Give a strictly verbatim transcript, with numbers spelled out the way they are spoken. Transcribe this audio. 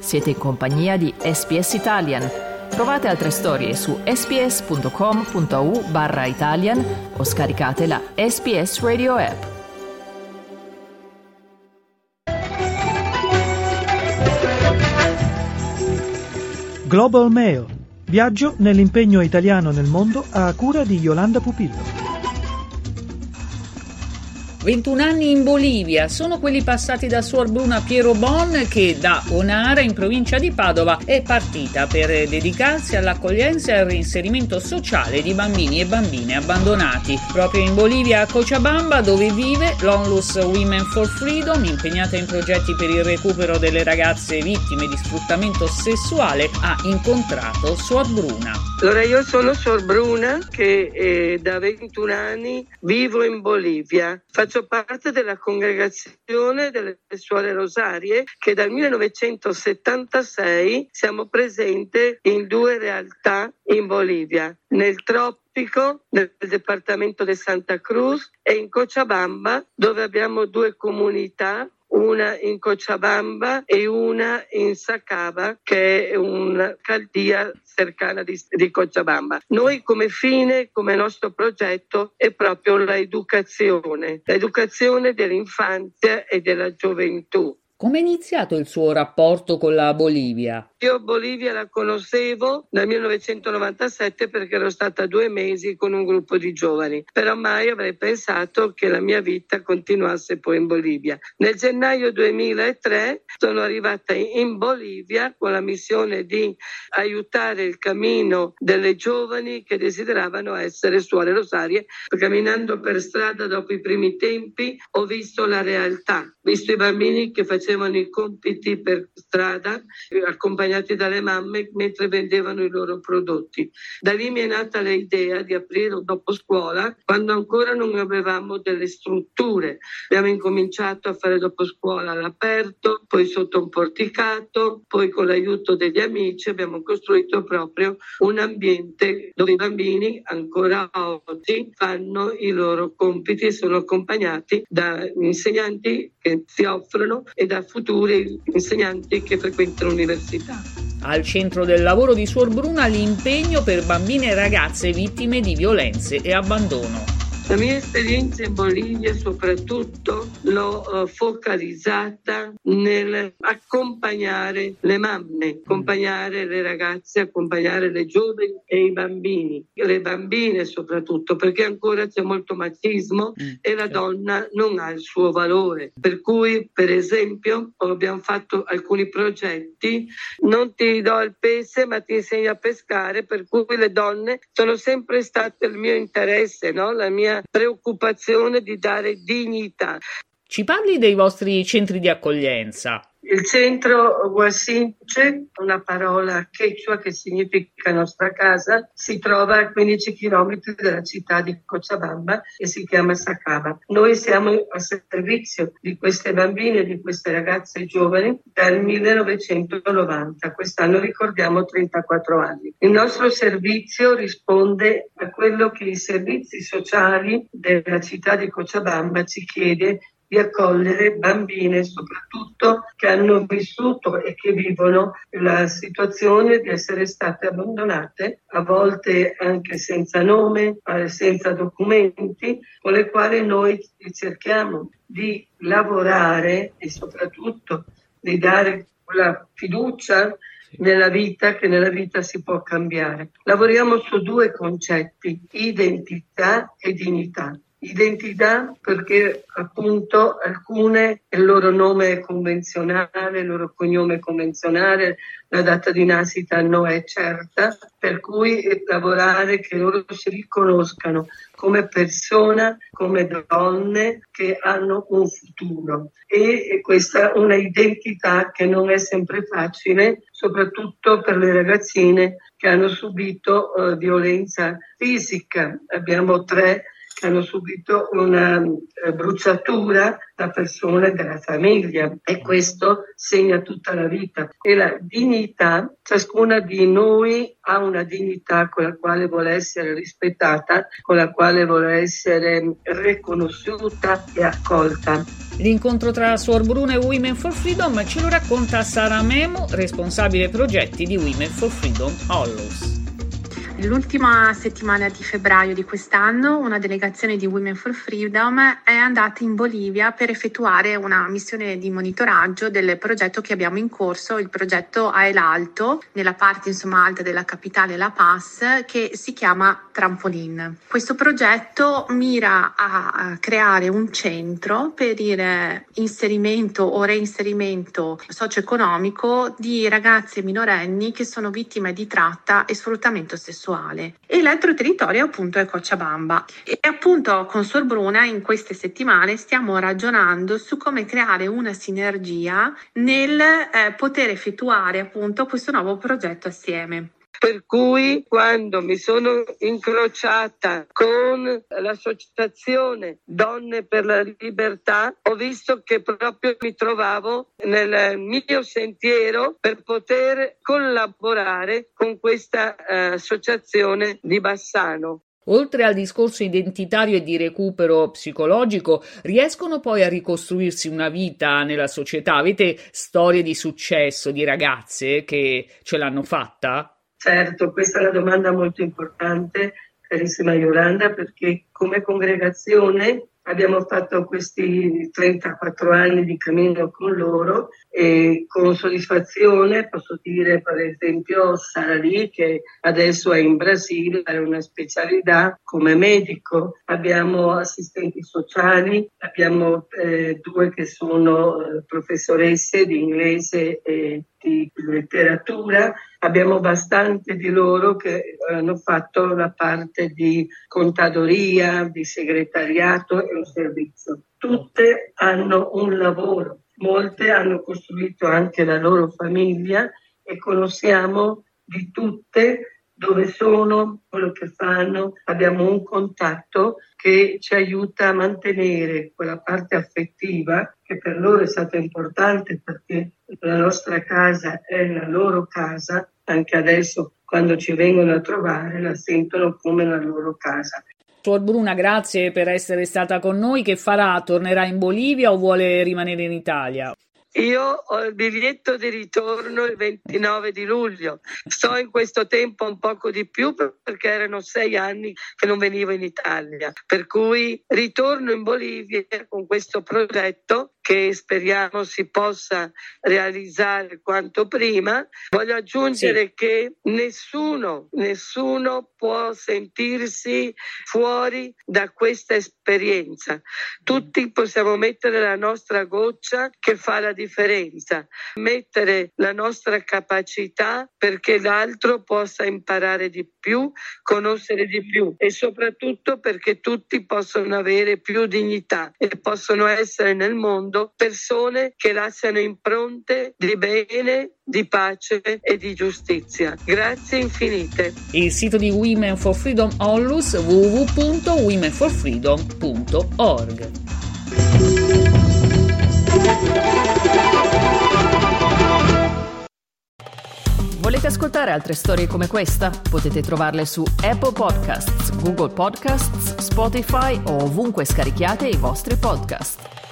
Siete in compagnia di S B S Italian. Trovate altre storie su sbs.com.au barra Italian o scaricate la S B S Radio app. Global Mail. Viaggio nell'impegno italiano nel mondo a cura di Yolanda Pupillo. ventuno anni in Bolivia sono quelli passati da Suor Bruna Piero Bon, che da Onara, in provincia di Padova, è partita per dedicarsi all'accoglienza e al reinserimento sociale di bambini e bambine abbandonati. Proprio in Bolivia, a Cochabamba, dove vive, l'Onlus Women for Freedom, impegnata in progetti per il recupero delle ragazze vittime di sfruttamento sessuale, ha incontrato Suor Bruna. Allora, io sono Suor Bruna, che eh, da ventuno anni vivo in Bolivia. Faccio parte della congregazione delle Suore Rosarie, che dal millenovecentosettantasei siamo presenti in due realtà in Bolivia, nel tropico, nel dipartimento di Santa Cruz, e in Cochabamba, dove abbiamo due comunità, una in Cochabamba e una in Sacaba, che è un'alcaldia cercana di, di Cochabamba. Noi come fine, come nostro progetto, è proprio l'educazione, l'educazione dell'infanzia e della gioventù. Come è iniziato il suo rapporto con la Bolivia? Io Bolivia la conoscevo nel millenovecentonovantasette perché ero stata due mesi con un gruppo di giovani, però mai avrei pensato che la mia vita continuasse poi in Bolivia. Nel gennaio duemilatré sono arrivata in Bolivia con la missione di aiutare il cammino delle giovani che desideravano essere suore rosarie. Camminando per strada dopo i primi tempi ho visto la realtà, ho visto i bambini che facevano i compiti per strada accompagnati dalle mamme mentre vendevano i loro prodotti. Da lì mi è nata l'idea di aprire un dopo scuola quando ancora non avevamo delle strutture. Abbiamo incominciato a fare dopo scuola all'aperto, poi sotto un porticato, poi con l'aiuto degli amici abbiamo costruito proprio un ambiente dove i bambini ancora oggi fanno i loro compiti e sono accompagnati da insegnanti che si offrono e da futuri insegnanti che frequentano l'università. Al centro del lavoro di Suor Bruna l'impegno per bambine e ragazze vittime di violenze e abbandono. La mia esperienza in Bolivia soprattutto l'ho uh, focalizzata nel accompagnare le mamme, accompagnare le ragazze, accompagnare le giovani e i bambini, le bambine soprattutto, perché ancora c'è molto machismo mm, e la certo. donna non ha il suo valore. Per cui, per esempio, abbiamo fatto alcuni progetti, non ti do il pesce ma ti insegno a pescare, per cui le donne sono sempre state il mio interesse, no? La mia preoccupazione di dare dignità. Ci parli dei vostri centri di accoglienza? Il centro Huasinche, una parola quechua che significa nostra casa, si trova a quindici chilometri dalla città di Cochabamba e si chiama Sacaba. Noi siamo a servizio di queste bambine, di queste ragazze giovani dal millenovecentonovanta. Quest'anno ricordiamo trentaquattro anni. Il nostro servizio risponde a quello che i servizi sociali della città di Cochabamba ci chiede di accogliere bambine soprattutto che hanno vissuto e che vivono la situazione di essere state abbandonate, a volte anche senza nome, senza documenti, con le quali noi cerchiamo di lavorare e soprattutto di dare quella fiducia nella vita, che nella vita si può cambiare. Lavoriamo su due concetti: identità e dignità. Identità perché appunto alcune il loro nome è convenzionale, il loro cognome è convenzionale, la data di nascita non è certa, per cui lavorare che loro si riconoscano come persona, come donne che hanno un futuro. E questa è una identità che non è sempre facile, soprattutto per le ragazzine che hanno subito uh, violenza fisica. Abbiamo tre hanno subito una eh, bruciatura da persone della famiglia e questo segna tutta la vita. E la dignità, ciascuna di noi ha una dignità con la quale vuole essere rispettata, con la quale vuole essere riconosciuta e accolta. L'incontro tra Suor Bruna e Women for Freedom ce lo racconta Sara Memo, responsabile progetti di Women for Freedom Onlus. L'ultima settimana di febbraio di quest'anno una delegazione di Women for Freedom è andata in Bolivia per effettuare una missione di monitoraggio del progetto che abbiamo in corso, il progetto a El Alto, nella parte insomma alta della capitale La Paz, che si chiama Trampolin. Questo progetto mira a creare un centro per il inserimento o reinserimento socio-economico di ragazze minorenni che sono vittime di tratta e sfruttamento sessuale. E l'altro territorio appunto è Cochabamba. E appunto con Suor Bruna in queste settimane stiamo ragionando su come creare una sinergia nel eh, poter effettuare appunto questo nuovo progetto assieme. Per cui quando mi sono incrociata con l'associazione Donne per la Libertà ho visto che proprio mi trovavo nel mio sentiero per poter collaborare con questa eh, associazione di Bassano. Oltre al discorso identitario e di recupero psicologico, riescono poi a ricostruirsi una vita nella società? Avete storie di successo di ragazze che ce l'hanno fatta? Certo, questa è una domanda molto importante, carissima Yolanda, perché come congregazione abbiamo fatto questi trentaquattro anni di cammino con loro e con soddisfazione posso dire per esempio Sara Lee che adesso è in Brasile, ha una specialità come medico, abbiamo assistenti sociali, abbiamo eh, due che sono eh, professoresse di inglese e di letteratura, abbiamo bastante di loro che hanno fatto la parte di contadoria, di segretariato e un servizio. Tutte hanno un lavoro, molte hanno costruito anche la loro famiglia e conosciamo di tutte dove sono, quello che fanno, abbiamo un contatto che ci aiuta a mantenere quella parte affettiva che per loro è stata importante perché la nostra casa è la loro casa, anche adesso quando ci vengono a trovare la sentono come la loro casa. Suor Bruna, grazie per essere stata con noi. Che farà? Tornerà in Bolivia o vuole rimanere in Italia? Io ho il biglietto di ritorno il ventinove di luglio, sto in questo tempo un poco di più perché erano sei anni che non venivo in Italia, per cui ritorno in Bolivia con questo progetto che speriamo si possa realizzare quanto prima. Voglio aggiungere sì. che nessuno, nessuno può sentirsi fuori da questa esperienza. Tutti possiamo mettere la nostra goccia che fa la differenza, mettere la nostra capacità perché l'altro possa imparare di più, conoscere di più e soprattutto perché tutti possono avere più dignità e possono essere nel mondo persone che lasciano impronte di bene, di pace e di giustizia. Grazie infinite. Il sito di Women for Freedom Onlus w w w punto women for freedom punto org. Volete ascoltare altre storie come questa? Potete trovarle su Apple Podcasts, Google Podcasts, Spotify o ovunque scarichiate i vostri podcast.